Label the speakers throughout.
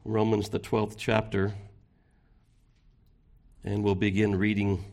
Speaker 1: Romans, the 12th chapter, and we'll begin reading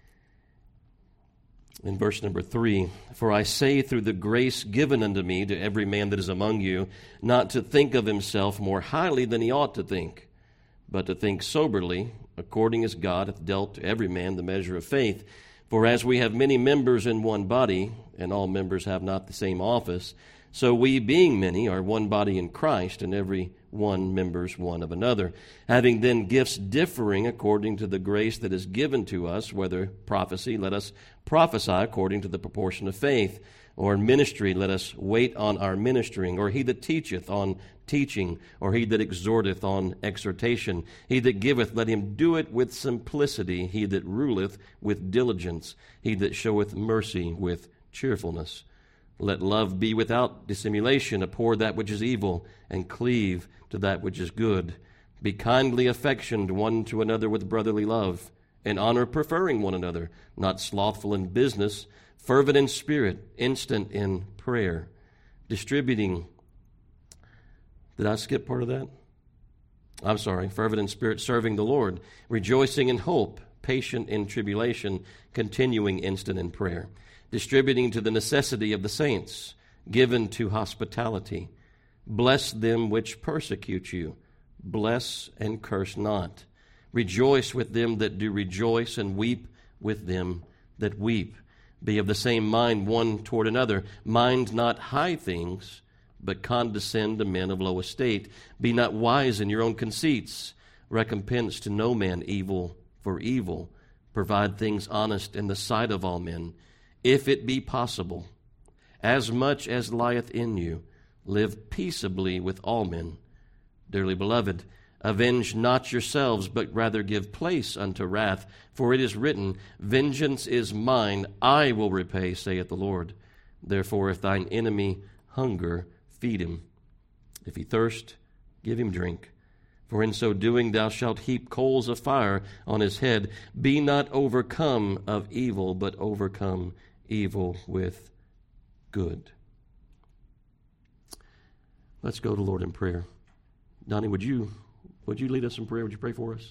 Speaker 1: in verse number 3. For I say through the grace given unto me to every man that is among you, not to think of himself more highly than he ought to think, but to think soberly, according as God hath dealt to every man the measure of faith. For as we have many members in one body, and all members have not the same office, so we, being many, are one body in Christ, and every one members one of another. Having then gifts differing according to the grace that is given to us, whether prophecy, let us prophesy according to the proportion of faith, or ministry, let us wait on our ministering, or he that teacheth on teaching, or he that exhorteth on exhortation. He that giveth, let him do it with simplicity. He that ruleth, with diligence. He that showeth mercy, with cheerfulness. Let love be without dissimulation. Abhor that which is evil, and cleave to that which is good. Be kindly affectioned one to another with brotherly love, and honor preferring one another, not slothful in business, fervent in spirit, instant in prayer, distributing. Did I skip part of that? I'm sorry. Fervent in spirit, serving the Lord, rejoicing in hope, patient in tribulation, continuing instant in prayer, distributing to the necessity of the saints, given to hospitality. Bless them which persecute you. Bless and curse not. Rejoice with them that do rejoice, and weep with them that weep. Be of the same mind one toward another. Mind not high things, but condescend to men of low estate. Be not wise in your own conceits. Recompense to no man evil for evil. Provide things honest in the sight of all men. If it be possible, as much as lieth in you, live peaceably with all men. Dearly beloved, avenge not yourselves, but rather give place unto wrath. For it is written, Vengeance is mine, I will repay, saith the Lord. Therefore, if thine enemy hunger, feed him. If he thirst, give him drink. For in so doing thou shalt heap coals of fire on his head. Be not overcome of evil, but overcome evil with good. Let's go to the Lord in prayer. Donnie, would you lead us in prayer? Would you pray for us?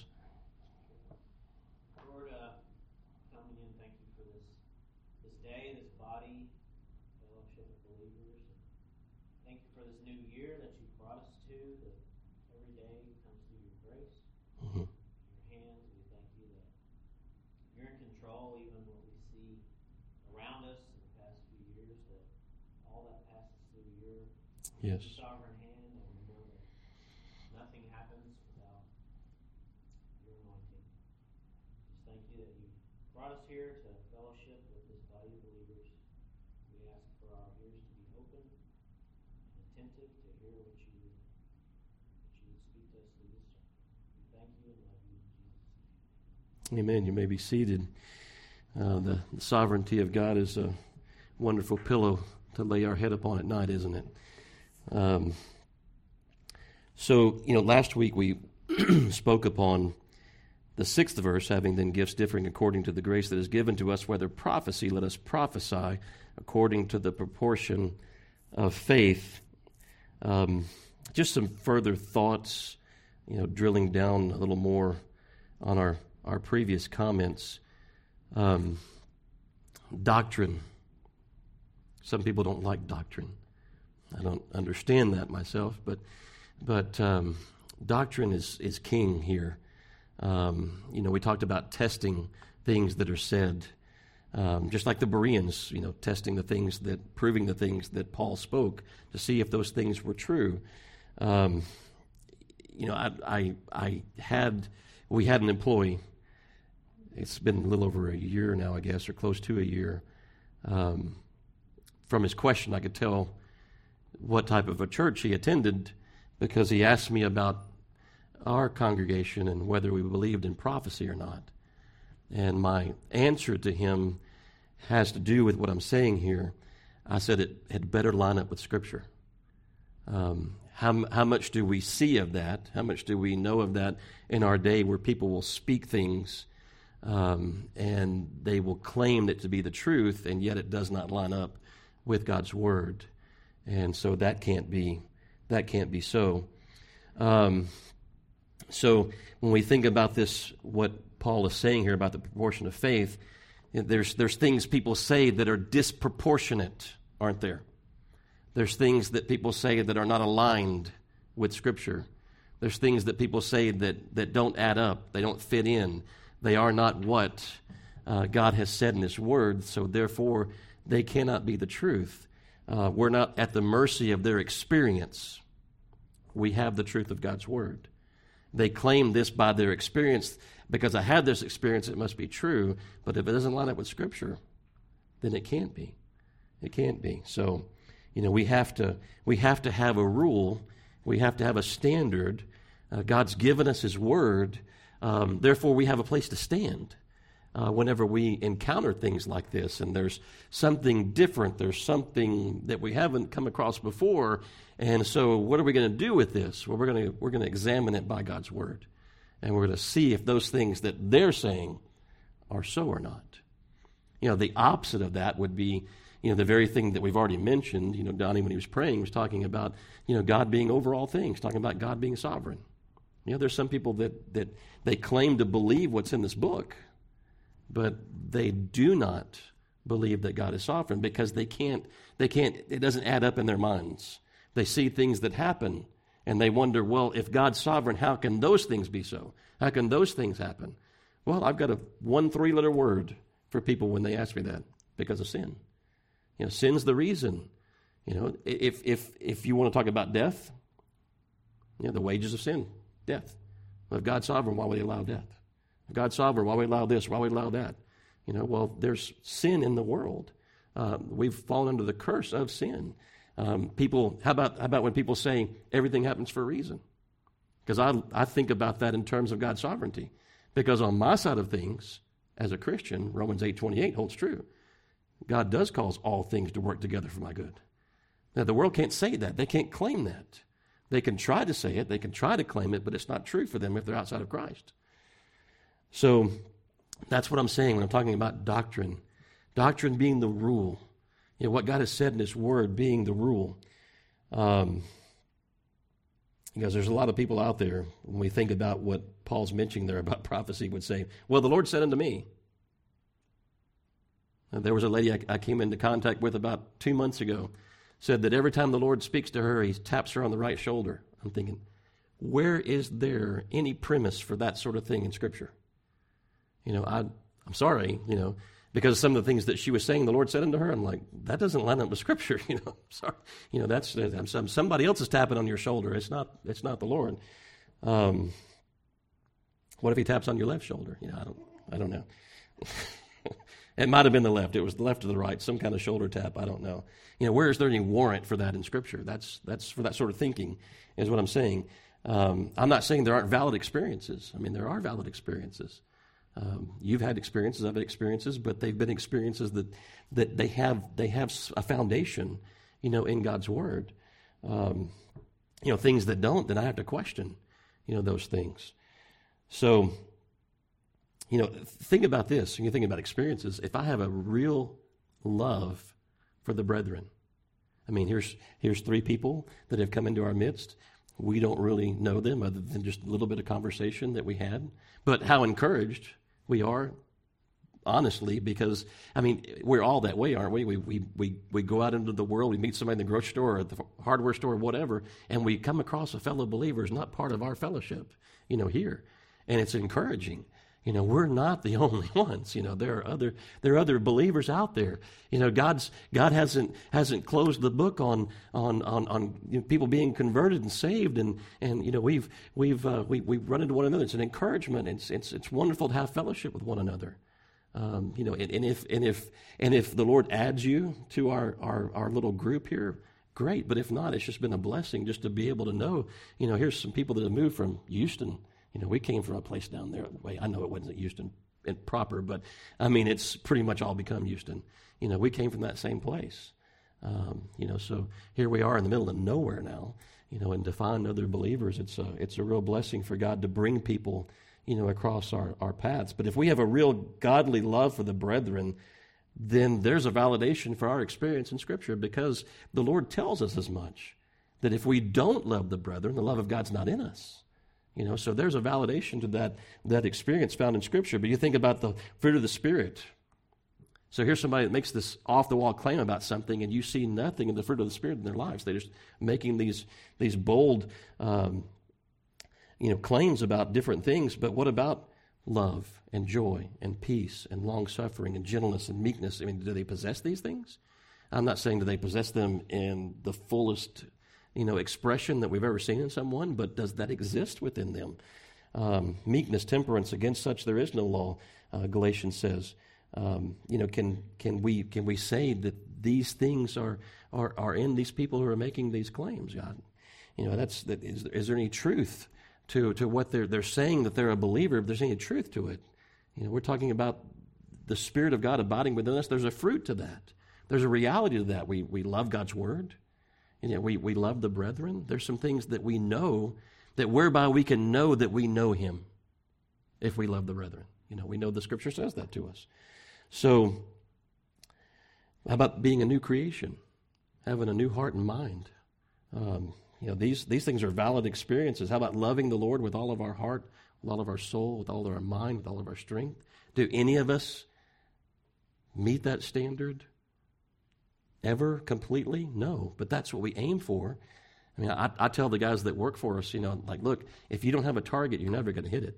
Speaker 2: Lord, come again, thank you for this day, this body, fellowship of believers. Thank you for this new year that you brought us to, that every day comes through your grace, your hands. We thank you that you're in control, even what we see around us in the past few years, that all that passes through your sovereign hand, and we know that nothing happens without your anointing. Just thank you that you brought us here to fellowship with this body of believers. We ask for our ears to be open and attentive to hear what you would speak to us through this sermon. We thank you and love you in Jesus' name.
Speaker 1: Amen. You may be seated. The sovereignty of God is a wonderful pillow to lay our head upon at night, isn't it? So, last week we spoke upon the 6th verse, having then gifts differing according to the grace that is given to us, whether prophecy, let us prophesy according to the proportion of faith. Just some further thoughts, drilling down a little more on our previous comments. Doctrine. Some people don't like doctrine. I don't understand that myself, but doctrine is king here. We talked about testing things that are said, just like the Bereans, testing the things proving the things that Paul spoke to see if those things were true. We had an employee. It's been a little over a year now, I guess, or close to a year. From his question, I could tell what type of a church he attended because he asked me about our congregation and whether we believed in prophecy or not. And my answer to him has to do with what I'm saying here. I said it had better line up with Scripture. How much do we see of that? How much do we know of that in our day where people will speak things and they will claim it to be the truth, and yet it does not line up with God's Word? And so that can't be so. So when we think about this, what Paul is saying here about the proportion of faith, there's things people say that are disproportionate, aren't there? There's things that people say that are not aligned with Scripture. There's things that people say that don't add up. They don't fit in. They are not what God has said in His Word, so therefore they cannot be the truth. We're not at the mercy of their experience. We have the truth of God's Word. They claim this by their experience. Because I had this experience, it must be true. But if it doesn't line up with Scripture, then it can't be. It can't be. So, we have to have a rule. We have to have a standard. God's given us His Word. Therefore, we have a place to stand whenever we encounter things like this. And there's something different. There's something that we haven't come across before. And so what are we going to do with this? Well, we're going to examine it by God's Word. And we're going to see if those things that they're saying are so or not. The opposite of that would be, the very thing that we've already mentioned. Donnie, when he was praying, was talking about, God being over all things, talking about God being sovereign. There's some people that they claim to believe what's in this book, but they do not believe that God is sovereign because they can't, it doesn't add up in their minds. They see things that happen, and they wonder, well, if God's sovereign, how can those things be so? How can those things happen? Well, I've got a 1 3-letter word for people when they ask me that, because of sin. Sin's the reason. If you want to talk about death, the wages of sin, death. Well, if God's sovereign, why would He allow death? If God's sovereign, why would He allow this? Why would He allow that? Well, there's sin in the world. We've fallen under the curse of sin. How about when people say everything happens for a reason? Because I think about that in terms of God's sovereignty. Because on my side of things, as a Christian, Romans 8:28 holds true. God does cause all things to work together for my good. Now, the world can't say that. They can't claim that. They can try to say it. They can try to claim it, but it's not true for them if they're outside of Christ. So that's what I'm saying when I'm talking about doctrine. Doctrine being the rule. What God has said in His Word being the rule. Because there's a lot of people out there, when we think about what Paul's mentioning there about prophecy, would say, well, the Lord said unto me. There was a lady I came into contact with about 2 months ago, said that every time the Lord speaks to her, He taps her on the right shoulder. I'm thinking, where is there any premise for that sort of thing in Scripture? I'm sorry, because some of the things that she was saying, the Lord said unto her, I'm like, that doesn't line up with Scripture. Sorry, that's somebody else is tapping on your shoulder. It's not the Lord. What if He taps on your left shoulder? I don't know. It might have been the left. It was the left or the right, some kind of shoulder tap. I don't know. Where is there any warrant for that in Scripture? That's for that sort of thinking, is what I'm saying. I'm not saying there aren't valid experiences. I mean, there are valid experiences. You've had experiences, I've had experiences, but they've been experiences that they have a foundation, in God's Word. Things that don't, then I have to question, those things. So, think about this. When you think about experiences, if I have a real love for the brethren, I mean, here's 3 people that have come into our midst. We don't really know them other than just a little bit of conversation that we had. But how encouraged we are, honestly, because, I mean, we're all that way, aren't we? We go out into the world, we meet somebody in the grocery store or at the hardware store or whatever, and we come across a fellow believer who's not part of our fellowship, here. And it's encouraging. We're not the only ones. There are other believers out there. God hasn't closed the book on people being converted and saved, and we've run into one another. It's an encouragement. It's wonderful to have fellowship with one another. And if the Lord adds you to our little group here, great. But if not, it's just been a blessing just to be able to know. Here's some people that have moved from Houston. We came from a place down there. I know it wasn't Houston proper, but I mean, it's pretty much all become Houston. We came from that same place. So here we are in the middle of nowhere now. And to find other believers, it's a real blessing for God to bring people, across our paths. But if we have a real godly love for the brethren, then there's a validation for our experience in Scripture, because the Lord tells us as much, that if we don't love the brethren, the love of God's not in us. So there's a validation to that experience found in Scripture. But you think about the fruit of the Spirit. So here's somebody that makes this off-the-wall claim about something, and you see nothing in the fruit of the Spirit in their lives. They're just making these bold, claims about different things. But what about love and joy and peace and long-suffering and gentleness and meekness? I mean, do they possess these things? I'm not saying that they possess them in the fullest, expression that we've ever seen in someone, but does that exist within them? Meekness, temperance, against such there is no law, Galatians says. Can we say that these things are in these people who are making these claims? God, is there any truth to what they're saying that they're a believer? If there's any truth to it, we're talking about the Spirit of God abiding within us. There's a fruit to that. There's a reality to that. We love God's Word. We love the brethren. There's some things that we know that whereby we can know that we know Him if we love the brethren. We know the Scripture says that to us. So, how about being a new creation, having a new heart and mind? These things are valid experiences. How about loving the Lord with all of our heart, with all of our soul, with all of our mind, with all of our strength? Do any of us meet that standard ever completely? No, but that's what we aim for. I mean, I tell the guys that work for us, look, if you don't have a target, you're never going to hit it.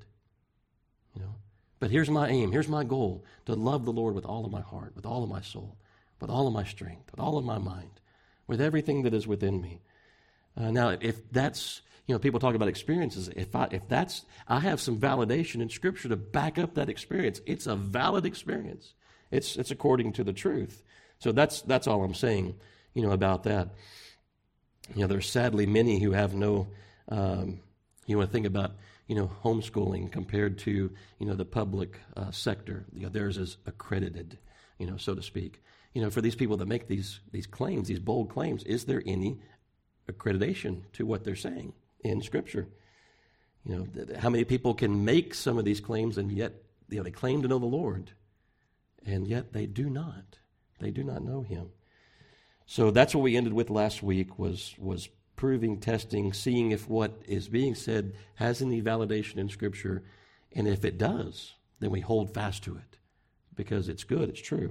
Speaker 1: But here's my aim, here's my goal, to love the Lord with all of my heart, with all of my soul, with all of my strength, with all of my mind, with everything that is within me. Now, if that's, people talk about experiences. I have some validation in Scripture to back up that experience. It's a valid experience. It's according to the truth. So that's all I'm saying, about that. There's sadly many who have no, you want to think about, homeschooling compared to, the public sector. Theirs is accredited, so to speak. For these people that make these claims, these bold claims, is there any accreditation to what they're saying in Scripture? How many people can make some of these claims and yet, they claim to know the Lord, and yet they do not. They do not know Him. So that's what we ended with last week, was proving, testing, seeing if what is being said has any validation in Scripture. And if it does, then we hold fast to it because it's good, it's true.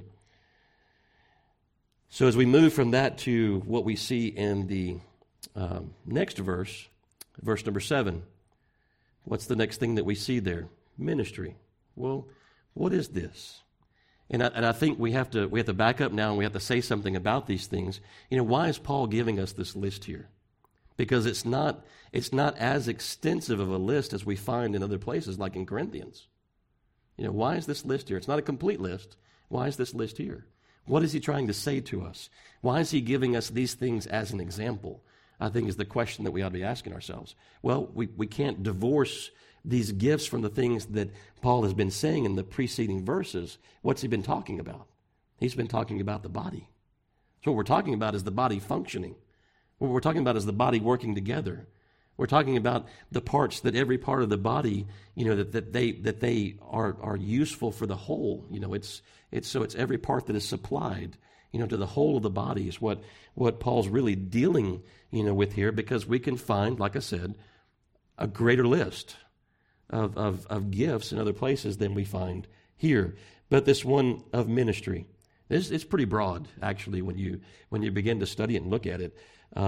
Speaker 1: So as we move from that to what we see in the next verse, verse number 7, what's the next thing that we see there? Ministry. Well, what is this? And I think we have to back up now and we have to say something about these things. Why is Paul giving us this list here? Because it's not as extensive of a list as we find in other places, like in Corinthians. Why is this list here? It's not a complete list. Why is this list here? What is he trying to say to us? Why is he giving us these things as an example? I think is the question that we ought to be asking ourselves. Well, we can't divorce these gifts from the things that Paul has been saying in the preceding verses. What's he been talking about? He's been talking about the body. So what we're talking about is the body functioning. What we're talking about is the body working together. We're talking about the parts that every part of the body, that they are useful for the whole. It's every part that is supplied, to the whole of the body is what Paul's really dealing, with here, because we can find, like I said, a greater list of gifts in other places than we find here. But this one of ministry, it's pretty broad, actually, when you begin to study it and look at it.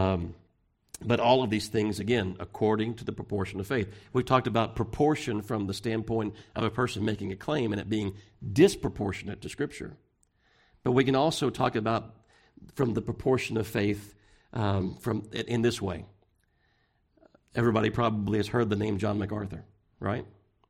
Speaker 1: But all of these things, again, according to the proportion of faith. We talked about proportion from the standpoint of a person making a claim and it being disproportionate to Scripture. But we can also talk about from the proportion of faith in this way. Everybody probably has heard the name John MacArthur, right?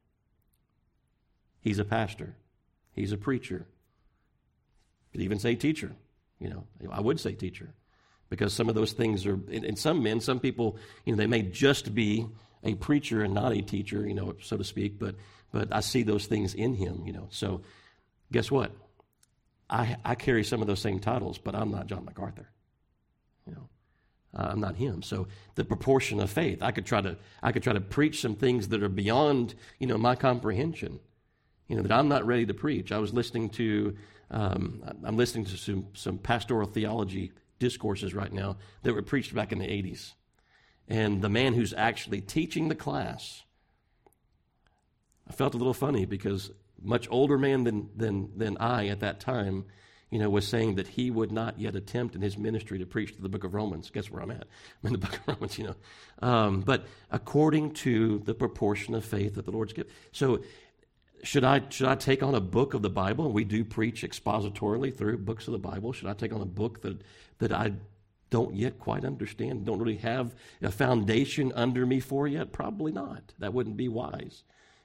Speaker 1: He's a pastor. He's a preacher. You could even say teacher. I would say teacher. Because some of those things are, in some men, some people, they may just be a preacher and not a teacher, so to speak, but I see those things in him, So guess what? I carry some of those same titles, but I'm not John MacArthur. I'm not him. So the proportion of faith, I could try to preach some things that are beyond, my comprehension, that I'm not ready to preach. I was listening to, I'm listening to some pastoral theology discourses right now that were preached back in the 80s. And the man who's actually teaching the class I felt a little funny because much older man than I at that time, was saying that he would not yet attempt in his ministry to preach to the book of Romans. Guess where I'm at? I'm in the book of Romans, But according to the proportion of faith that the Lord's given. So should I take on a book of the Bible? And we do preach expositorily through books of the Bible. Should I take on a book that I don't yet quite understand, don't really have a foundation under me for yet? Probably not. That wouldn't be wise.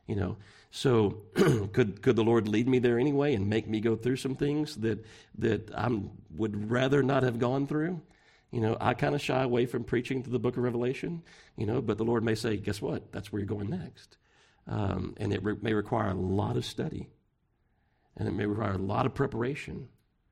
Speaker 1: So could the Lord lead me there anyway and make me go through some things that I would rather not have gone through? I kind of shy away from preaching to the book of Revelation, but the Lord may say, guess what? That's where you're going next. And it may require a lot of study, and it may require a lot of preparation,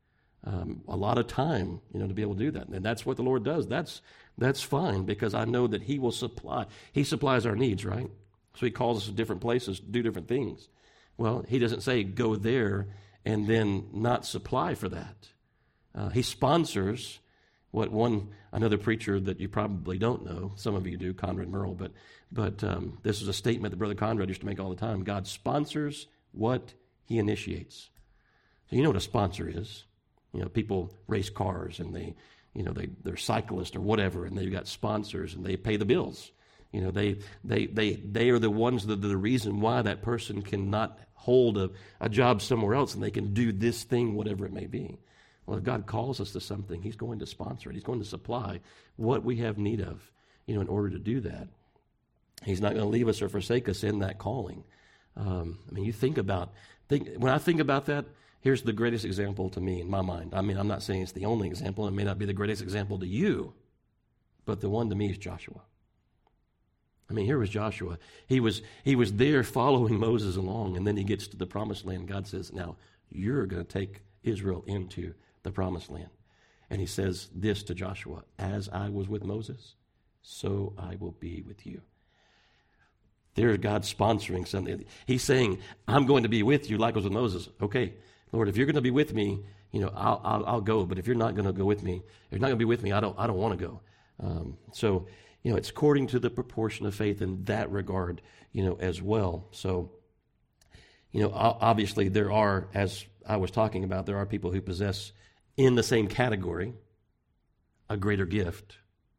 Speaker 1: a lot of time, to be able to do that. And that's what the Lord does. That's fine, because I know that He will supply. He supplies our needs, right? So He calls us to different places to do different things. Well, He doesn't say go there and then not supply for that. He sponsors what another preacher that you probably don't know, some of you do, Conrad Merle, but this is a statement that Brother Conrad used to make all the time. God sponsors what He initiates. So you know what a sponsor is. People race cars and they're cyclists or whatever, and they've got sponsors and they pay the bills. They are the ones that are the reason why that person cannot hold a job somewhere else, and they can do this thing, whatever it may be. Well, if God calls us to something, He's going to sponsor it. He's going to supply what we have need of, in order to do that. He's not going to leave us or forsake us in that calling. You when I think about that, here's the greatest example to me in my mind. I'm not saying it's the only example. It may not be the greatest example to you, but the one to me is Joshua. Here was Joshua. He was there following Moses along, and then he gets to the promised land. God says, now you're going to take Israel into the promised land. And He says this to Joshua, as I was with Moses, so I will be with you. There's God sponsoring something. He's saying, I'm going to be with you like I was with Moses. Okay, Lord, if you're going to be with me, I'll go. But if you're not going to go with me, if you're not going to be with me, I don't want to go. So it's according to the proportion of faith in that regard, as well. So, obviously there are, as I was talking about, there are people who possess in the same category a greater gift,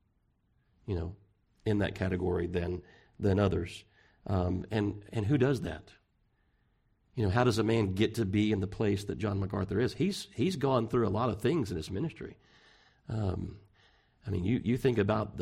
Speaker 1: in that category than others. And who does that? How does a man get to be in the place that John MacArthur is? He's gone through a lot of things in his ministry. You think about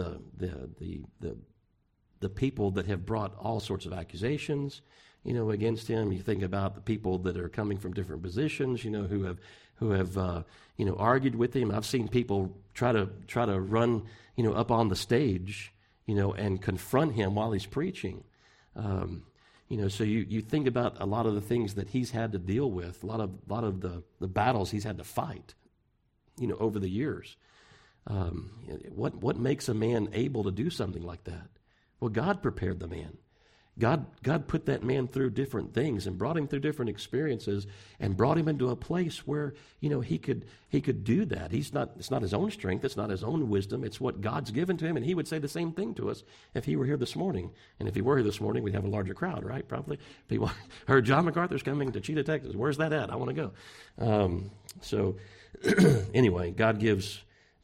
Speaker 1: the people that have brought all sorts of accusations, against him. You think about the people that are coming from different positions, who have argued with him. I've seen people try to run, up on the stage, and confront him while he's preaching. So you think about a lot of the things that he's had to deal with, a lot of the battles he's had to fight, over the years. What makes a man able to do something like that? Well, God prepared the man. God put that man through different things and brought him through different experiences and brought him into a place where, he could do that. It's not his own strength. It's not his own wisdom. It's what God's given to him. And he would say the same thing to us if he were here this morning. And if he were here this morning, we'd have a larger crowd, right? Probably. People heard John MacArthur's coming to Cheetah, Texas. Where's that at? I want to go. So anyway, God gives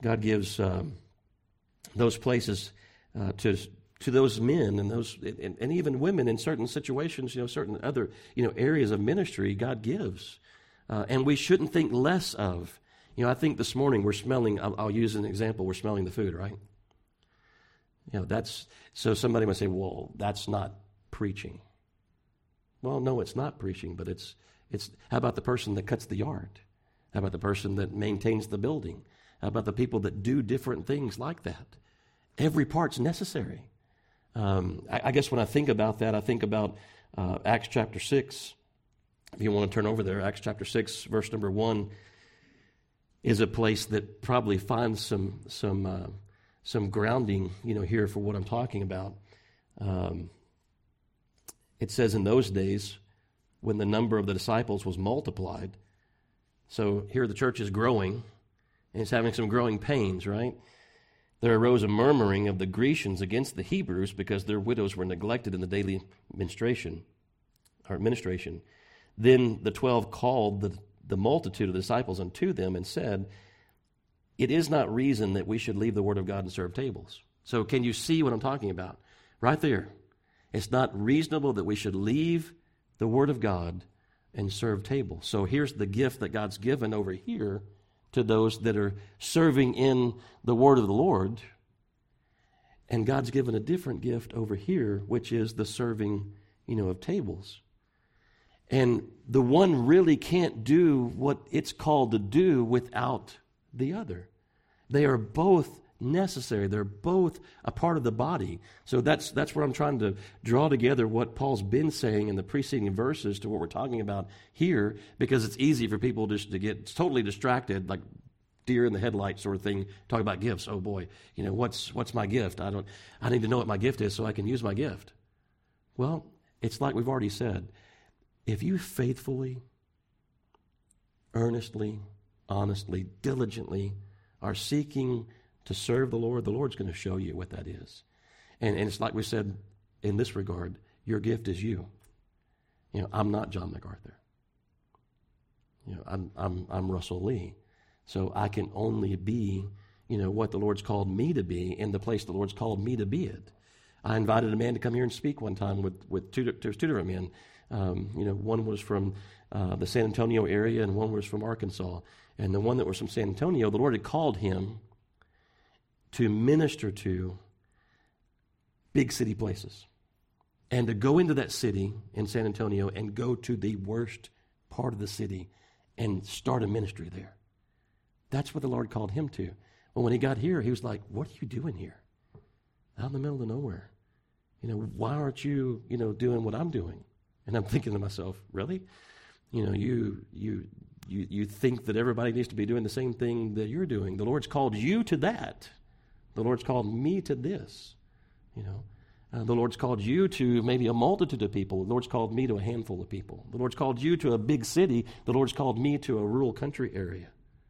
Speaker 1: those places to those men and those and even women in certain situations, certain other areas of ministry. God gives, and we shouldn't think less of. I think this morning we're smelling. I'll use an example. We're smelling the food, right? That's so. Somebody might say, "Well, that's not preaching." Well, no, it's not preaching, but it's. How about the person that cuts the yard? How about the person that maintains the building? How about the people that do different things like that? Every part's necessary. I guess when I think about that, I think about Acts chapter 6. If you want to turn over there, Acts chapter 6, verse number 1 is a place that probably finds some grounding, here for what I'm talking about. It says in those days, when the number of the disciples was multiplied, so here the church is growing, and it's having some growing pains, right? There arose a murmuring of the Grecians against the Hebrews because their widows were neglected in the daily ministration. or administration. Then the 12 called the multitude of the disciples unto them and said, it is not reason that we should leave the word of God and serve tables. So can you see what I'm talking about? Right there. It's not reasonable that we should leave the word of God and serve tables. So here's the gift that God's given over here to those that are serving in the word of the Lord. And God's given a different gift over here, which is the serving, of tables. And the one really can't do what it's called to do without the other. They are both necessary. They're both a part of the body. So that's where I'm trying to draw together what Paul's been saying in the preceding verses to what we're talking about here, because it's easy for people just to get totally distracted, like deer in the headlights sort of thing, talk about gifts. Oh boy, what's my gift? I need to know what my gift is so I can use my gift. Well, it's like we've already said. If you faithfully, earnestly, honestly, diligently are seeking to serve the Lord's going to show you what that is. And it's like we said in this regard, your gift is you. I'm not John MacArthur. I'm Russell Lee. So I can only be, what the Lord's called me to be in the place the Lord's called me to be it. I invited a man to come here and speak one time with two different men. One was from the San Antonio area and one was from Arkansas. And the one that was from San Antonio, the Lord had called him to minister to big city places and to go into that city in San Antonio and go to the worst part of the city and start a ministry there. That's what the Lord called him to. Well, when he got here, he was like, what are you doing here? Out in the middle of nowhere. Why aren't you, doing what I'm doing? And I'm thinking to myself, really? You think that everybody needs to be doing the same thing that you're doing. The Lord's called you to that. The Lord's called me to this. The Lord's called you to maybe a multitude of people. The Lord's called me to a handful of people. The Lord's called you to a big city. The Lord's called me to a rural country area.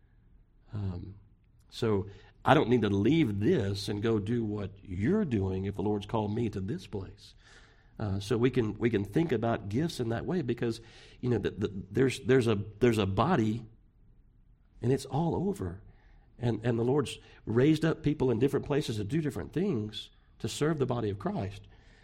Speaker 1: So I don't need to leave this and go do what you're doing if the Lord's called me to this place. So we can think about gifts in that way because there's a body and it's all over, and the Lord's raised up people in different places to do different things to serve the body of Christ.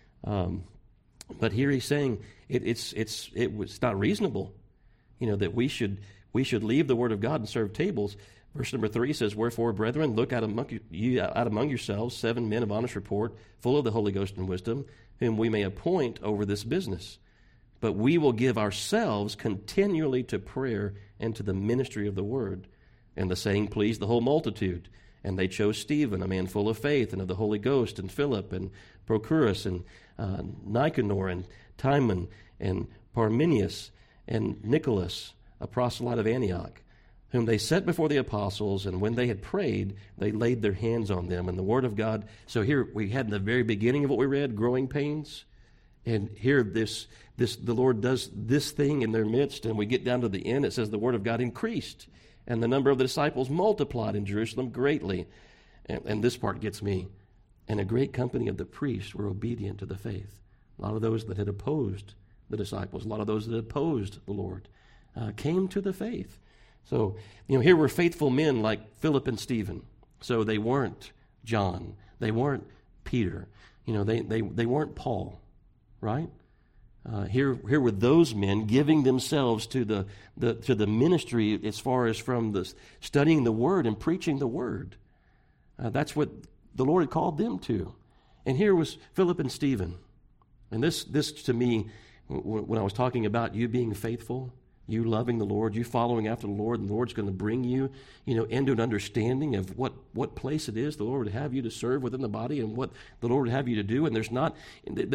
Speaker 1: But here he's saying it's not reasonable, that we should leave the word of God and serve tables. Verse number 3 says, wherefore, brethren, look out among yourselves 7 men of honest report, full of the Holy Ghost and wisdom, whom we may appoint over this business. But we will give ourselves continually to prayer and to the ministry of the word. And the saying pleased the whole multitude. And they chose Stephen, a man full of faith and of the Holy Ghost, and Philip, and Prochorus, and Nicanor, and Timon, and Parmenius, and Nicholas, a proselyte of Antioch, whom they set before the apostles, and when they had prayed, they laid their hands on them. And the word of God, so here we had in the very beginning of what we read, growing pains. And here the Lord does this thing in their midst, and we get down to the end, it says the word of God increased, and the number of the disciples multiplied in Jerusalem greatly. And this part gets me. And a great company of the priests were obedient to the faith. A lot of those that had opposed the disciples, a lot of those that opposed the Lord, came to the faith. So, here were faithful men like Philip and Stephen. So they weren't John. They weren't Peter. They weren't Paul, right? Here were those men giving themselves to the ministry as far as from the studying the Word and preaching the Word. That's what the Lord had called them to. And here was Philip and Stephen. And this to me, when I was talking about you being faithful, you loving the Lord, you following after the Lord, and the Lord's going to bring you, into an understanding of what place it is the Lord would have you to serve within the body and what the Lord would have you to do. And there's not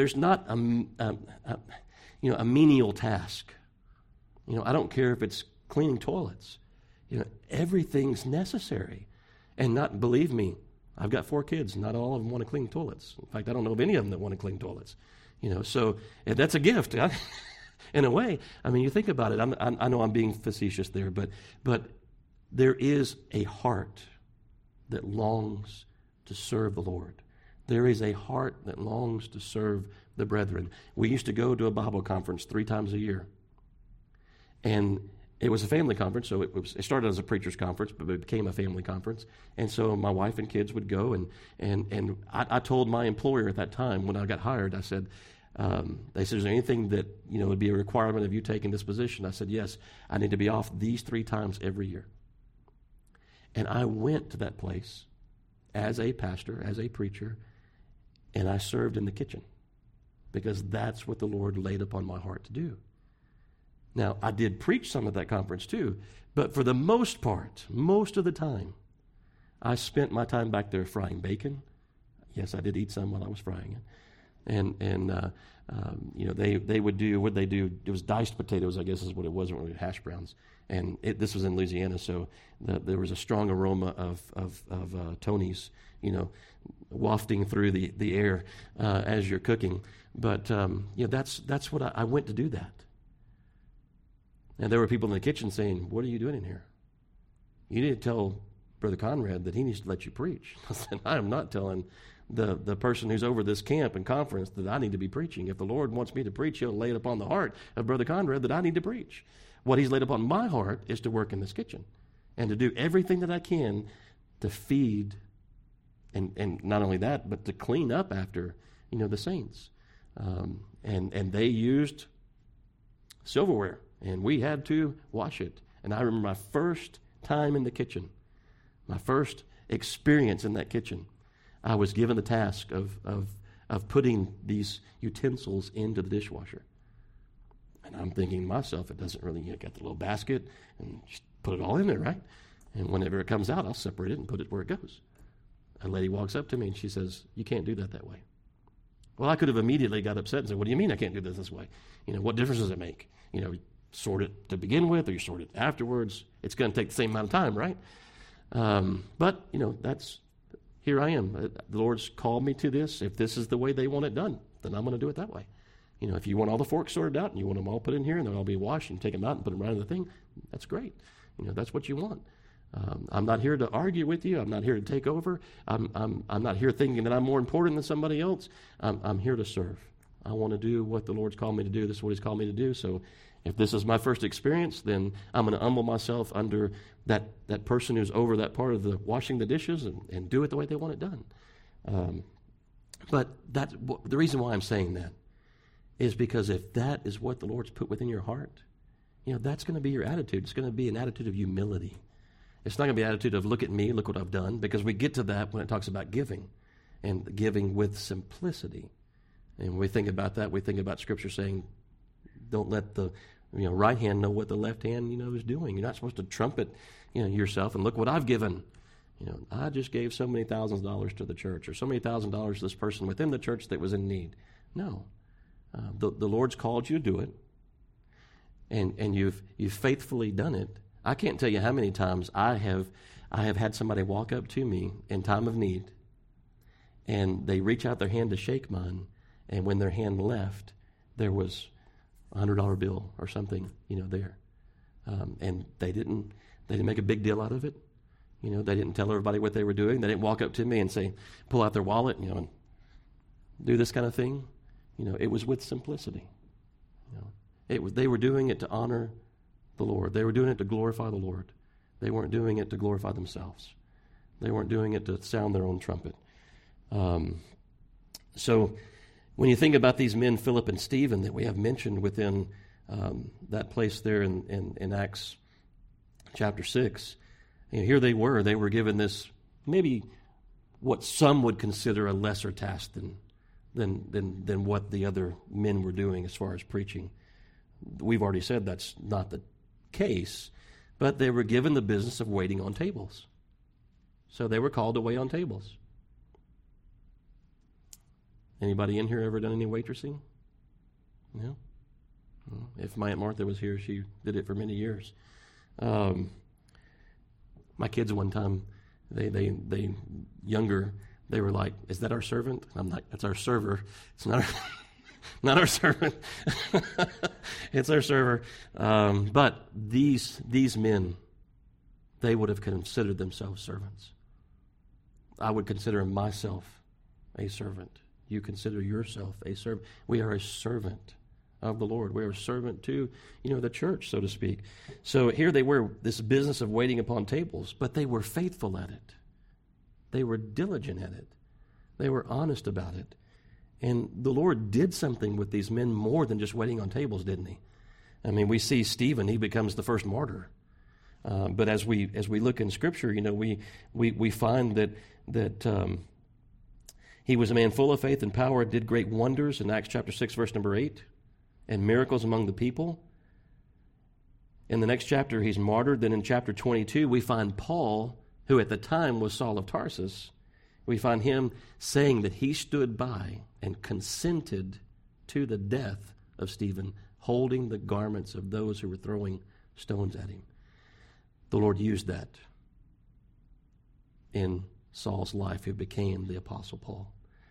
Speaker 1: a menial task. I don't care if it's cleaning toilets. Everything's necessary. And not, believe me, I've got 4 kids. Not all of them want to clean toilets. In fact, I don't know of any of them that want to clean toilets. So that's a gift. In a way, you think about it. I know I'm being facetious there, but there is a heart that longs to serve the Lord. There is a heart that longs to serve the brethren. We used to go to a Bible conference 3 times a year. And it was a family conference, so it started as a preacher's conference, but it became a family conference. And so my wife and kids would go, and I told my employer at that time, when I got hired, I said, they said, is there anything that would be a requirement of you taking this position? I said, yes, I need to be off these 3 times every year. And I went to that place as a pastor, as a preacher, and I served in the kitchen because that's what the Lord laid upon my heart to do. Now, I did preach some at that conference too, but for the most part, most of the time, I spent my time back there frying bacon. Yes, I did eat some while I was frying it. They would do, what they do, it was diced potatoes, I guess is what it was, or hash browns. And this was in Louisiana, so there was a strong aroma of Tony's, wafting through the air as you're cooking. But that's what I went to do that. And there were people in the kitchen saying, "What are you doing in here? You need to tell Brother Conrad that he needs to let you preach." I said, "I am not telling the person who's over this camp and conference that I need to be preaching. If the Lord wants me to preach, he'll lay it upon the heart of Brother Conrad that I need to preach. What he's laid upon my heart is to work in this kitchen and to do everything that I can to feed and not only that, but to clean up after, the saints." And they used silverware, and we had to wash it. And I remember my first time in the kitchen, my first experience in that kitchen, I was given the task of putting these utensils into the dishwasher. And I'm thinking to myself, it doesn't really, get the little basket and just put it all in there, right? And whenever it comes out, I'll separate it and put it where it goes. A lady walks up to me and she says, "You can't do that way." Well, I could have immediately got upset and said, "What do you mean I can't do this way? What difference does it make? Sort it to begin with or you sort it afterwards. It's going to take the same amount of time, right?" But here I am. The Lord's called me to this. If this is the way they want it done, then I'm going to do it that way. If you want all the forks sorted out and you want them all put in here and they'll all be washed and take them out and put them right in the thing, that's great. That's what you want. I'm not here to argue with you. I'm not here to take over. I'm not here thinking that I'm more important than somebody else. I'm here to serve. I want to do what the Lord's called me to do. This is what He's called me to do. So if this is my first experience, then I'm going to humble myself under that person who's over that part of the washing the dishes and do it the way they want it done. But the reason why I'm saying that is because if that is what the Lord's put within your heart, that's going to be your attitude. It's going to be an attitude of humility. It's not going to be an attitude of, look at me, look what I've done, because we get to that when it talks about giving, and giving with simplicity. And when we think about that, we think about Scripture saying, don't let the right hand know what the left hand is doing. You're not supposed to trumpet yourself and look what I've given. I just gave so many thousands of dollars to the church, or so many $1,000s to this person within the church that was in need. No. The Lord's called you to do it, and you've faithfully done it. I can't tell you how many times I have had somebody walk up to me in time of need, and they reach out their hand to shake mine, and when their hand left, there was a $100 bill or something, there, and they didn't make a big deal out of it. They didn't tell everybody what they were doing. They didn't walk up to me and say, pull out their wallet, and do this kind of thing. It was with simplicity. They were doing it to honor the Lord. They were doing it to glorify the Lord. They weren't doing it to glorify themselves. They weren't doing it to sound their own trumpet. So when you think about these men, Philip and Stephen, that we have mentioned within that place there in Acts chapter 6, here they were given this, maybe what some would consider a lesser task than what the other men were doing as far as preaching. We've already said that's not the case, but they were given the business of waiting on tables. So they were called to wait on tables. Anybody in here ever done any waitressing? No? If my Aunt Martha was here, she did it for many years. My kids one time, they younger, they were like, "Is that our servant?" I'm like, "That's our server. It's not our, not our servant. It's our server." But these men, they would have considered themselves servants. I would consider myself a servant. You consider yourself a servant. We are a servant of the Lord. We are a servant to, the church, so to speak. So here they were, this business of waiting upon tables, but they were faithful at it. They were diligent at it. They were honest about it. And the Lord did something with these men more than just waiting on tables, didn't he? I mean, we see Stephen, he becomes the first martyr. But as we look in Scripture, we find that he was a man full of faith and power, did great wonders in Acts chapter 6, verse number 8, and miracles among the people. In the next chapter, he's martyred. Then in chapter 22, we find Paul, who at the time was Saul of Tarsus, we find him saying that he stood by and consented to the death of Stephen, holding the garments of those who were throwing stones at him. The Lord used that in Saul's life, who became the Apostle Paul.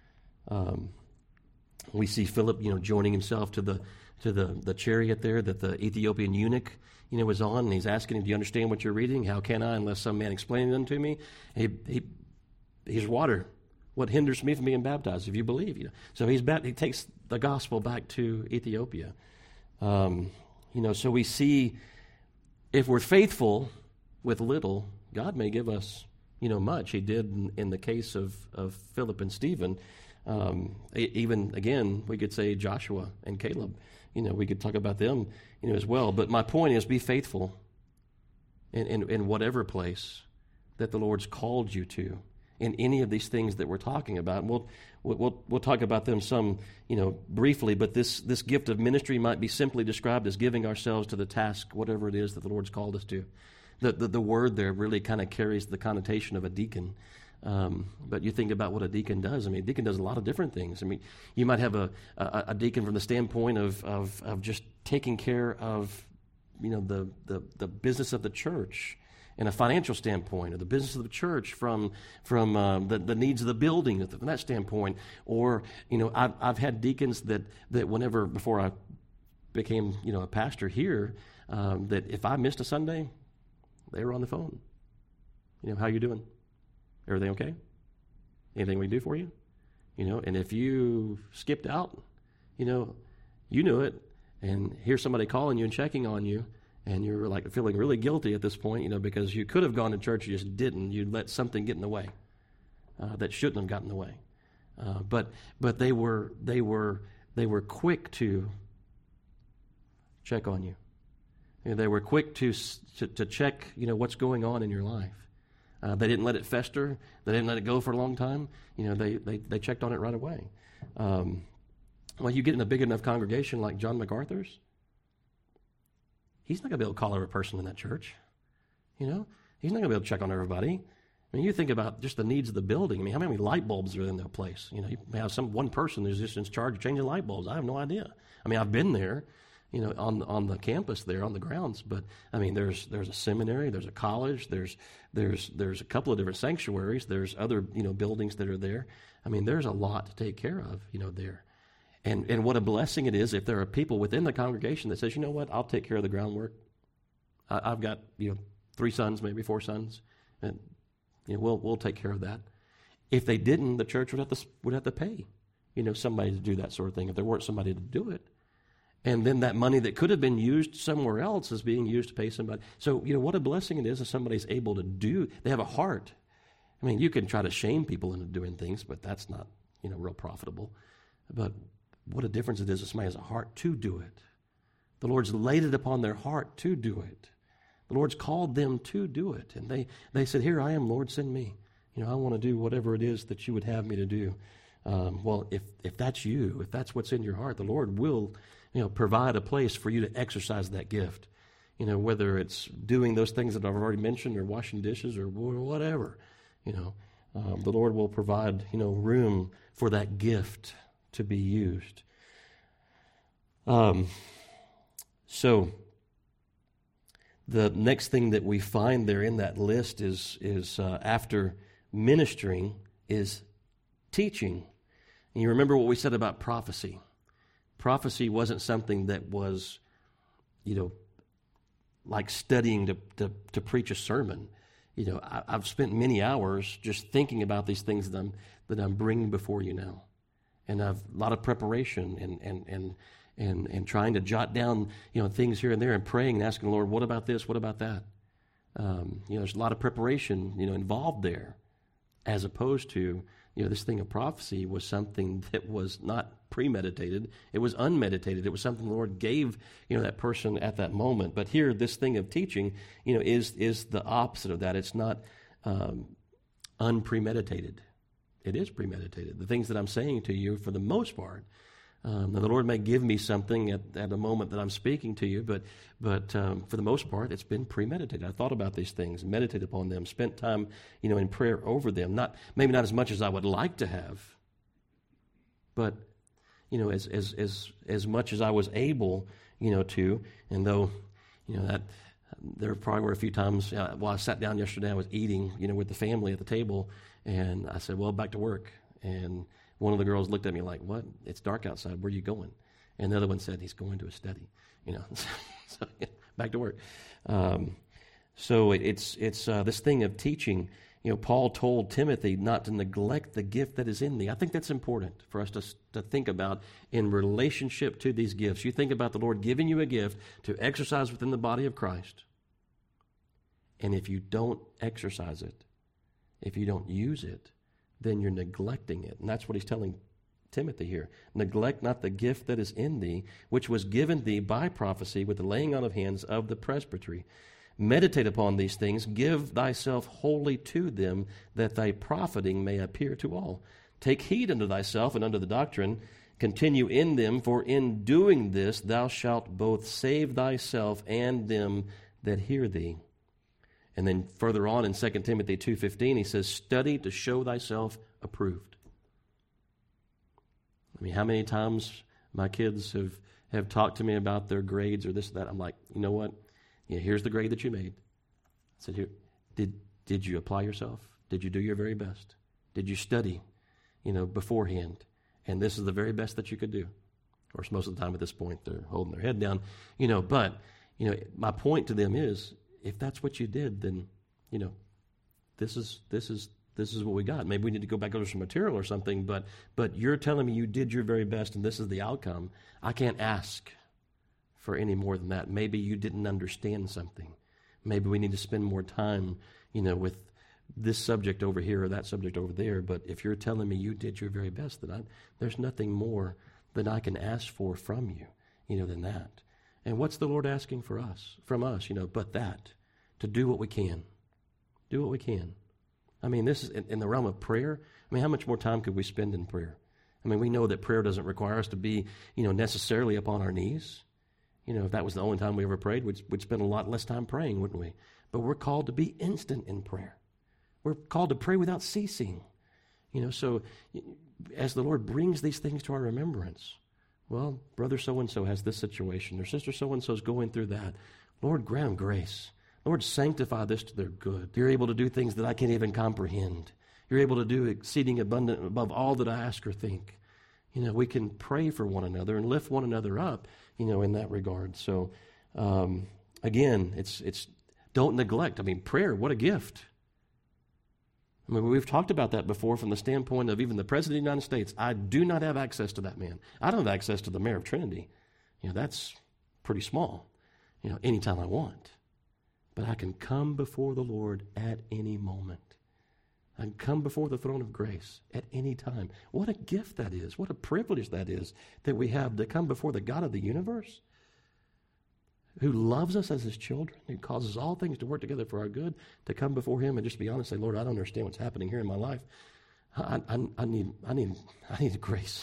Speaker 1: We see Philip, joining himself to the chariot there that the Ethiopian eunuch, was on, and he's asking him, "Do you understand what you're reading? How can I, unless some man explain it unto me?" He's water. What hinders me from being baptized? If you believe, So he takes the gospel back to Ethiopia. So we see, if we're faithful with little, God may give us, much. He did in the case of Philip and Stephen. Even, again, we could say Joshua and Caleb. We could talk about them, as well. But my point is, be faithful in whatever place that the Lord's called you to, in any of these things that we're talking about. And we'll talk about them some, briefly, but this gift of ministry might be simply described as giving ourselves to the task, whatever it is that the Lord's called us to. The word there really kind of carries the connotation of a deacon. But you think about what a deacon does. I mean, a deacon does a lot of different things. I mean, you might have a deacon from the standpoint of just taking care of, the business of the church, in a financial standpoint, or the business of the church from the needs of the building from that standpoint. Or, I've had deacons that whenever, before I became, a pastor here, that if I missed a Sunday, they were on the phone. How you doing? Everything okay? Anything we can do for you? And if you skipped out, you knew it, and here's somebody calling you and checking on you, and you're like feeling really guilty at this point, because you could have gone to church, you just didn't. You let something get in the way that shouldn't have gotten in the way. But they were quick to check on you. They were quick to check, what's going on in your life. They didn't let it fester. They didn't let it go for a long time. They checked on it right away. Well, you get in a big enough congregation like John MacArthur's, he's not going to be able to call every person in that church. He's not going to be able to check on everybody. I mean, you think about just the needs of the building. I mean, how many light bulbs are in that place? You may have one person who's just in charge of changing light bulbs. I have no idea. I mean, I've been there, on the campus there, on the grounds. But I mean, there's a seminary, there's a college, there's a couple of different sanctuaries, there's other buildings that are there. I mean, there's a lot to take care of, there. And what a blessing it is if there are people within the congregation that says, you know what, I'll take care of the groundwork. I've got 3 sons, maybe 4 sons, and we'll take care of that. If they didn't, the church would have to pay somebody to do that sort of thing if there weren't somebody to do it. And then that money that could have been used somewhere else is being used to pay somebody. So, what a blessing it is if somebody's able to do, they have a heart. I mean, you can try to shame people into doing things, but that's not, real profitable. But what a difference it is if somebody has a heart to do it. The Lord's laid it upon their heart to do it. The Lord's called them to do it. And they said, "Here I am, Lord, send me. I want to do whatever it is that you would have me to do." Well, if that's you, if that's what's in your heart, the Lord will provide a place for you to exercise that gift. Whether it's doing those things that I've already mentioned, or washing dishes, or whatever. The Lord will provide room for that gift to be used. So the next thing that we find there in that list is after ministering is teaching. And you remember what we said about prophecy. Prophecy wasn't something that was, like studying to preach a sermon. I've spent many hours just thinking about these things that I'm bringing before you now. And I've a lot of preparation and trying to jot down, things here and there and praying and asking the Lord, what about this? What about that? There's a lot of preparation, involved there, as opposed to, this thing of prophecy was something that was not premeditated. It was unmeditated. It was something the Lord gave, that person at that moment. But here, this thing of teaching, is the opposite of that. It's not unpremeditated. It is premeditated. The things that I'm saying to you, for the most part, now the Lord may give me something at a moment that I'm speaking to you, but for the most part, it's been premeditated. I thought about these things, meditated upon them, spent time, in prayer over them. Maybe not as much as I would like to have, but as much as I was able, to. And though, that there probably were a few times while I sat down yesterday, I was eating, with the family at the table, and I said, "Well, back to work." And one of the girls looked at me like, "What? It's dark outside. Where are you going?" And the other one said, "He's going to a study." So back to work. So it's this thing of teaching. Paul told Timothy not to neglect the gift that is in thee. I think that's important for us to think about in relationship to these gifts. You think about the Lord giving you a gift to exercise within the body of Christ. And if you don't exercise it, if you don't use it, then you're neglecting it. And that's what he's telling Timothy here. Neglect not the gift that is in thee, which was given thee by prophecy with the laying on of hands of the presbytery. Meditate upon these things, give thyself wholly to them, that thy profiting may appear to all. Take heed unto thyself and unto the doctrine, continue in them, for in doing this thou shalt both save thyself and them that hear thee. And then further on in 2 Timothy 2:15, he says, study to show thyself approved. I mean, how many times my kids have talked to me about their grades or this or that. I'm like, you know what? Here's the grade that you made. I said, here, did you apply yourself? Did you do your very best? Did you study, beforehand? And this is the very best that you could do. Of course, most of the time at this point, they're holding their head down, but my point to them is, if that's what you did, then, this is what we got. Maybe we need to go back over some material or something, but you're telling me you did your very best and this is the outcome. I can't ask for any more than that. Maybe you didn't understand something. Maybe we need to spend more time, with this subject over here or that subject over there. But if you're telling me you did your very best, then there's nothing more that I can ask for from you, than that. And what's the Lord asking from us, but that, to do what we can. Do what we can. I mean, this is in the realm of prayer. I mean, how much more time could we spend in prayer? I mean, we know that prayer doesn't require us to be, necessarily upon our knees. If that was the only time we ever prayed, we'd spend a lot less time praying, wouldn't we? But we're called to be instant in prayer. We're called to pray without ceasing. So as the Lord brings these things to our remembrance, well, brother so-and-so has this situation, or sister so-and-so is going through that. Lord, grant them grace. Lord, sanctify this to their good. You're able to do things that I can't even comprehend. You're able to do exceeding abundant above all that I ask or think. We can pray for one another and lift one another up, in that regard. So, again, it's don't neglect. I mean, prayer, what a gift. I mean, we've talked about that before from the standpoint of even the President of the United States. I do not have access to that man. I don't have access to the Mayor of Trinity. That's pretty small, anytime I want. But I can come before the Lord at any moment. I can come before the throne of grace at any time. What a gift that is. What a privilege that is that we have to come before the God of the universe, who loves us as his children, who causes all things to work together for our good, to come before him and just be honest and say, Lord, I don't understand what's happening here in my life. I need grace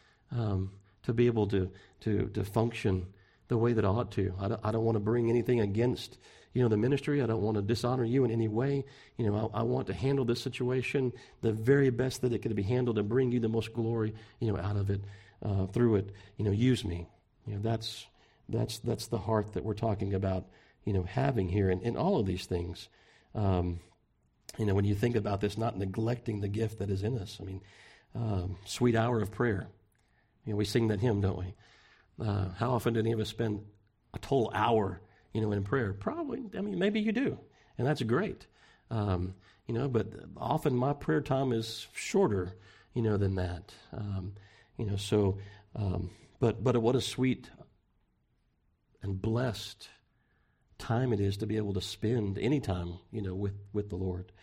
Speaker 1: to be able to function the way that I ought to. I don't want to bring anything against the ministry. I don't want to dishonor you in any way. I want to handle this situation the very best that it could be handled and bring you the most glory, out of it, through it. Use me. That's the heart that we're talking about, having here in all of these things. When you think about this, not neglecting the gift that is in us. I mean, sweet hour of prayer. We sing that hymn, don't we? How often do any of us spend a total hour in prayer? Probably. I mean, maybe you do, and that's great. But often my prayer time is shorter, than that. But what a sweet and blessed time it is to be able to spend any time, with the Lord,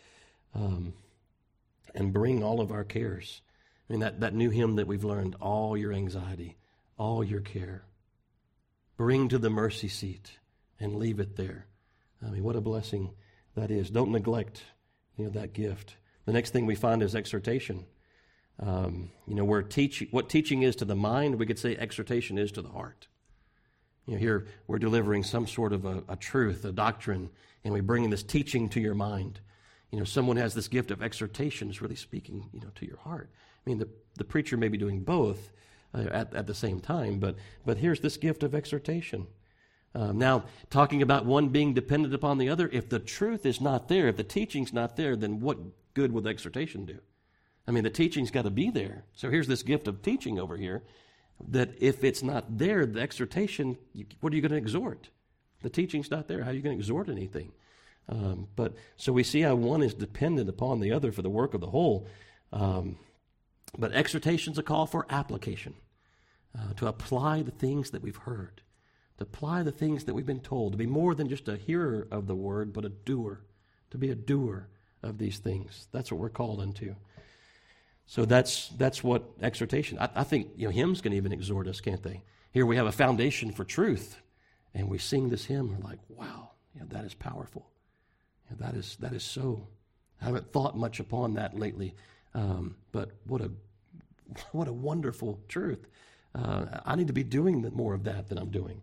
Speaker 1: and bring all of our cares. I mean, that new hymn that we've learned, all your anxiety, all your care, bring to the mercy seat and leave it there. I mean, what a blessing that is. Don't neglect, that gift. The next thing we find is exhortation. Where what teaching is to the mind, we could say exhortation is to the heart. Here we're delivering some sort of a truth, a doctrine, and we bring this teaching to your mind. Someone has this gift of exhortation is really speaking, to your heart. I mean, the preacher may be doing both at the same time, but here's this gift of exhortation. Now, talking about one being dependent upon the other, if the truth is not there, if the teaching's not there, then what good will the exhortation do? I mean, the teaching's got to be there. So here's this gift of teaching over here, that if it's not there, the exhortation, what are you going to exhort? The teaching's not there. How are you going to exhort anything? So we see how one is dependent upon the other for the work of the whole. But exhortation's a call for application, to apply the things that we've heard, to apply the things that we've been told, to be more than just a hearer of the word, but a doer, to be a doer of these things. That's what we're called unto. So that's what exhortation. I think hymns can even exhort us, can't they? Here we have a foundation for truth, and we sing this hymn. We're like, wow, that is powerful. That is so. I haven't thought much upon that lately, but what a wonderful truth. I need to be doing more of that than I'm doing.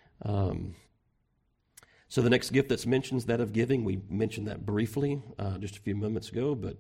Speaker 1: So the next gift that's mentioned is that of giving. We mentioned that briefly just a few moments ago, but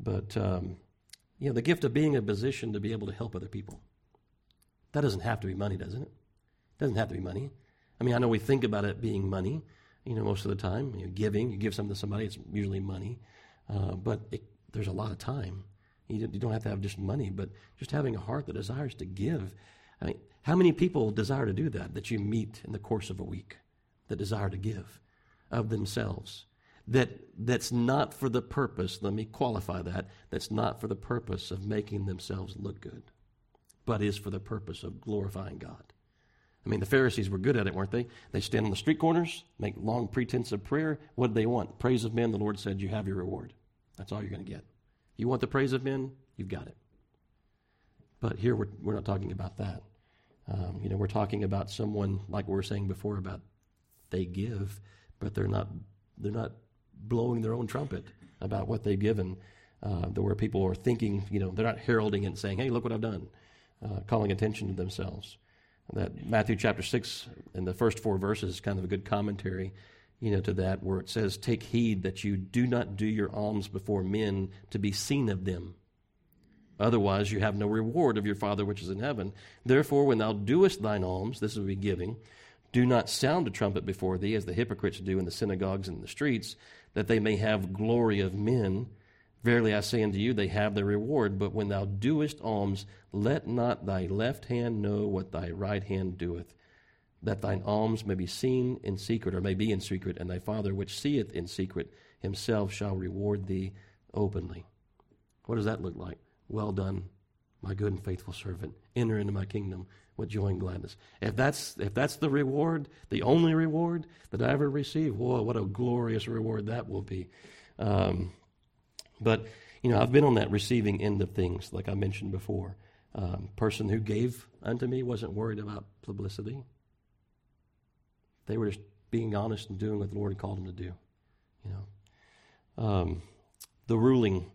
Speaker 1: the gift of being in a position to be able to help other people. That doesn't have to be money, doesn't it? It doesn't have to be money. I mean, I know we think about it being money, most of the time. Giving, you give something to somebody, it's usually money. But there's a lot of time. You don't have to have just money, but just having a heart that desires to give. I mean, how many people desire to do that you meet in the course of a week, that desire to give of themselves? That's not for the purpose, let me qualify that's not for the purpose of making themselves look good, but is for the purpose of glorifying God. I mean, the Pharisees were good at it, weren't they? They stand on the street corners, make long pretense of prayer. What did they want? Praise of men. The Lord said, you have your reward. That's all you're going to get. You want the praise of men? You've got it. But here we're not talking about that. We're talking about someone, like we were saying before, about they give, but they're not blowing their own trumpet about what they've given, where people are thinking, they're not heralding it and saying, hey, look what I've done, calling attention to themselves. That Matthew chapter 6 in the first 4 verses is kind of a good commentary, to that, where it says, take heed that you do not do your alms before men to be seen of them. Otherwise you have no reward of your Father which is in heaven. Therefore, when thou doest thine alms, this will be giving, do not sound a trumpet before thee, as the hypocrites do in the synagogues and in the streets, that they may have glory of men. Verily I say unto you, they have their reward. But when thou doest alms, let not thy left hand know what thy right hand doeth, that thine alms may be seen in secret, or may be in secret, and thy Father which seeth in secret himself shall reward thee openly. What does that look like? Well done, my good and faithful servant. Enter into my kingdom with joy and gladness. If that's the reward, the only reward that I ever receive, whoa, what a glorious reward that will be. But I've been on that receiving end of things, like I mentioned before. Person who gave unto me wasn't worried about publicity. They were just being honest and doing what the Lord had called them to do. The ruling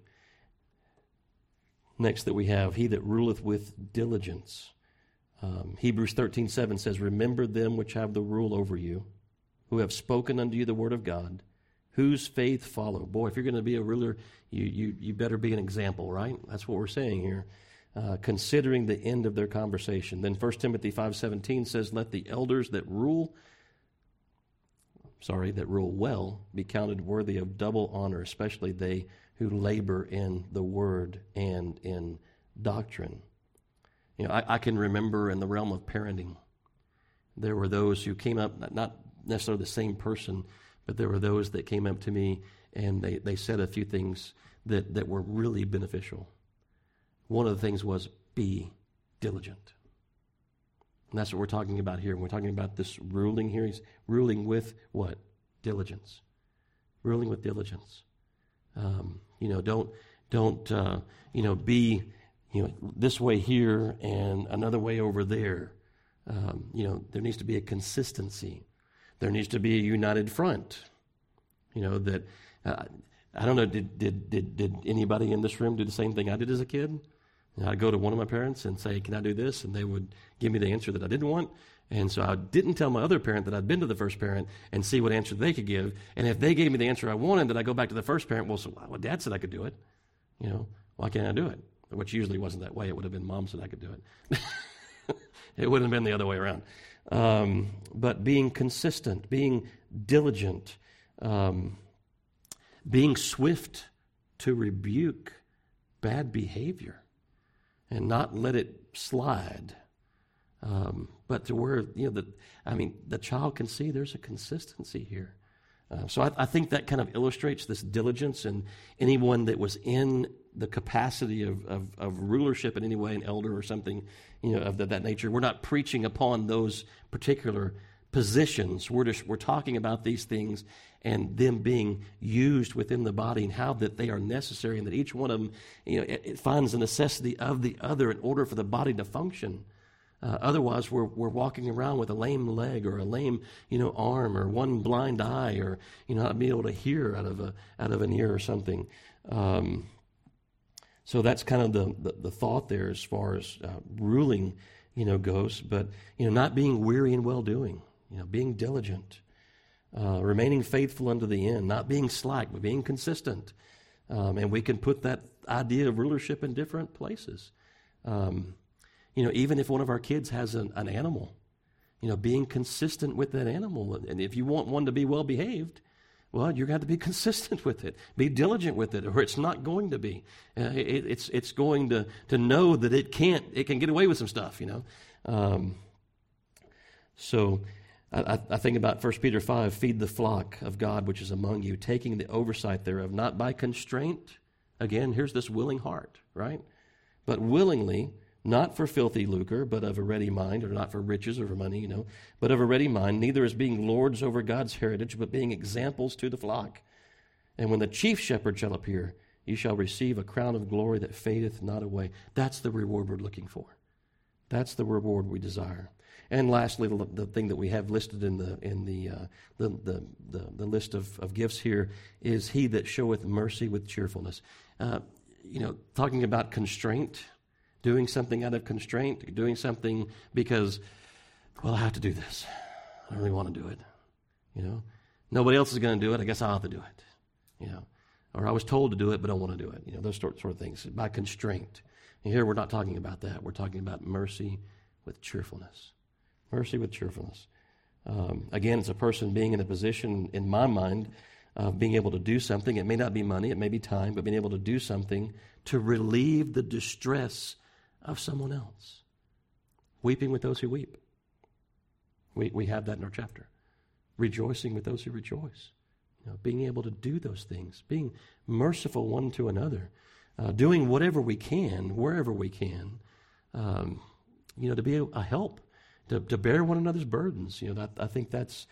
Speaker 1: next that we have, he that ruleth with diligence. Hebrews 13:7 says, remember them which have the rule over you, who have spoken unto you the word of God, whose faith follow. Boy, if you're going to be a ruler, you better be an example, right? That's what we're saying here. Considering the end of their conversation. Then 1 Timothy 5:17 says, let the elders that rule well be counted worthy of double honor, especially they who labor in the word and in doctrine. I can remember in the realm of parenting, there were those who came up, not necessarily the same person, but there were those that came up to me and they said a few things that were really beneficial. One of the things was be diligent. And that's what we're talking about here. When we're talking about this ruling here, he's ruling with what? Diligence. Ruling with diligence. Don't be, this way here and another way over there. There needs to be a consistency. There needs to be a united front. That I don't know. Did anybody in this room do the same thing I did as a kid? I'd go to one of my parents and say, "Can I do this?" And they would give me the answer that I didn't want. And so I didn't tell my other parent that I'd been to the first parent and see what answer they could give. And if they gave me the answer I wanted, then I go back to the first parent. Well, Dad said I could do it. Why can't I do it? Which usually wasn't that way. It would have been Mom said I could do it. It wouldn't have been the other way around. But being consistent, being diligent, being swift to rebuke bad behavior and not let it slide. But to where, the child can see there's a consistency here. So I think that kind of illustrates this diligence, and anyone that was in the capacity of rulership in any way, an elder or something, of that nature. We're not preaching upon those particular positions. We're talking about these things and them being used within the body and how that they are necessary, and that each one of them, it finds the necessity of the other in order for the body to function. Otherwise, we're walking around with a lame leg or a lame, arm or one blind eye, or not being able to hear out of an ear or something. So that's kind of the thought there as far as ruling, goes. But not being weary in well doing, being diligent, remaining faithful unto the end, not being slack, but being consistent. And we can put that idea of rulership in different places. Even if one of our kids has an animal, being consistent with that animal. And if you want one to be well behaved, well, you're going to have to be consistent with it. Be diligent with it, or it's not going to be. It's going to know that it can get away with some stuff, So I think about 1 Peter 5, feed the flock of God which is among you, taking the oversight thereof, not by constraint. Again, here's this willing heart, right? But willingly, not for filthy lucre, but of a ready mind, or not for riches or for money, but of a ready mind, neither as being lords over God's heritage, but being examples to the flock. And when the chief shepherd shall appear, you shall receive a crown of glory that fadeth not away. That's the reward we're looking for. That's the reward we desire. And lastly, the thing that we have listed in the list of gifts here is he that showeth mercy with cheerfulness. Talking about constraint. Doing something out of constraint, doing something because, I have to do this. I really want to do it. Nobody else is going to do it. I guess I'll have to do it. Or I was told to do it, but I don't want to do it. Those sort of things by constraint. And here we're not talking about that. We're talking about mercy with cheerfulness. Mercy with cheerfulness. Again, it's a person being in a position, in my mind, of being able to do something. It may not be money, it may be time, but being able to do something to relieve the distress of someone else. Weeping with those who weep. We have that in our chapter. Rejoicing with those who rejoice. Being able to do those things. Being merciful one to another. Doing whatever we can, wherever we can. To be a help. To bear one another's burdens. I think that's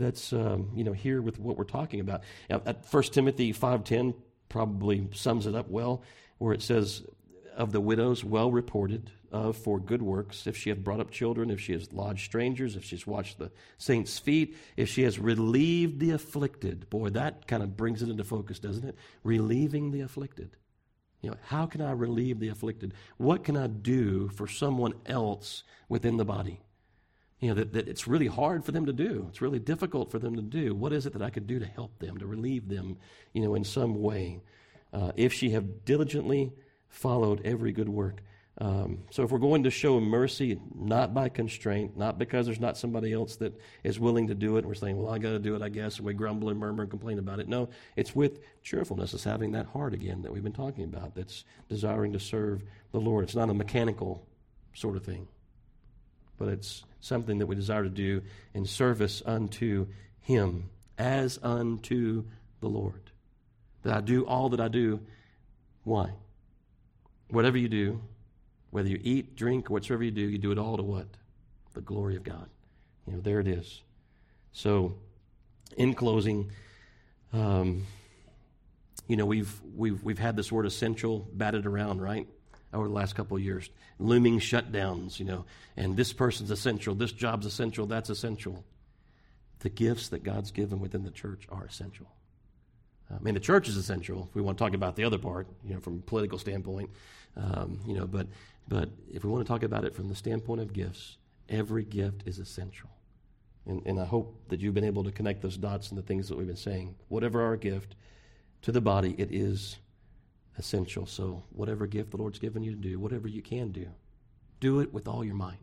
Speaker 1: here with what we're talking about. At 1 Timothy 5:10 probably sums it up well, where it says, of the widows well reported of for good works, if she hath brought up children, if she has lodged strangers, if she has washed the saints' feet, if she has relieved the afflicted. Boy, that kind of brings it into focus, doesn't it? Relieving the afflicted. How can I relieve the afflicted? What can I do for someone else within the body? That it's really hard for them to do. It's really difficult for them to do. What is it that I could do to help them, to relieve them, in some way? If she have diligently followed every good work. So if we're going to show mercy, not by constraint, not because there's not somebody else that is willing to do it, and we're saying, I got to do it, I guess, and we grumble and murmur and complain about it. No, it's with cheerfulness. It's having that heart again that we've been talking about, that's desiring to serve the Lord. It's not a mechanical sort of thing, but it's something that we desire to do in service unto Him, as unto the Lord. that I do all that I do. Why? Whatever you do, whether you eat, drink, or whatsoever you do it all to what? The glory of God. There it is. So, in closing, we've had this word essential batted around, right, over the last couple of years. Looming shutdowns, and this person's essential, this job's essential, that's essential. The gifts that God's given within the church are essential. The church is essential if we want to talk about the other part, from a political standpoint. But if we want to talk about it from the standpoint of gifts, every gift is essential. And I hope that you've been able to connect those dots and the things that we've been saying. Whatever our gift to the body, it is essential. So whatever gift the Lord's given you to do, whatever you can do it with all your might.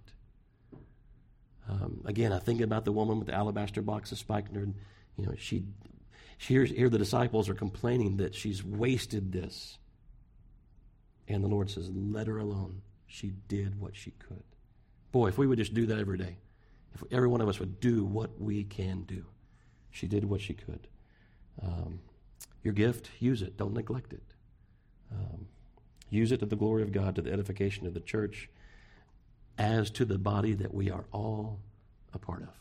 Speaker 1: Again, I think about the woman with the alabaster box of spikenard. Here the disciples are complaining that she's wasted this. And the Lord says, let her alone. She did what she could. Boy, if we would just do that every day, if every one of us would do what we can do. She did what she could. Your gift, use it. Don't neglect it. Use it to the glory of God, to the edification of the church, as to the body that we are all a part of.